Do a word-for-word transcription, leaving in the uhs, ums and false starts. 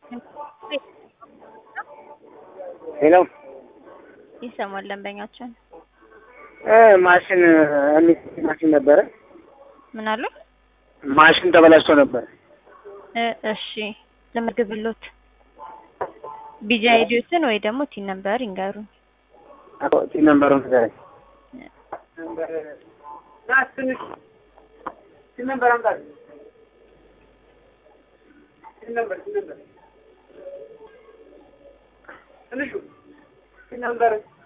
ሄሎ ይሰማል ደንበኛችን እ ማሽን ማሽን ነበረ ምን አሉ? ማሽን ተበላሽቶ ነበር። እ እሺ ለምግብሎት ቢጂ አይዲዎትን ወይ ደግሞ ቲን ነምበር ይንገሩን። አቆ ቲን ነምበሩን ንገረኝ። ነምበር ናትንሽ ቲን ነምበር አምጣልኝ። ቲን ነምበር ቲን ነምበር ትንሹ ቲን ነምበር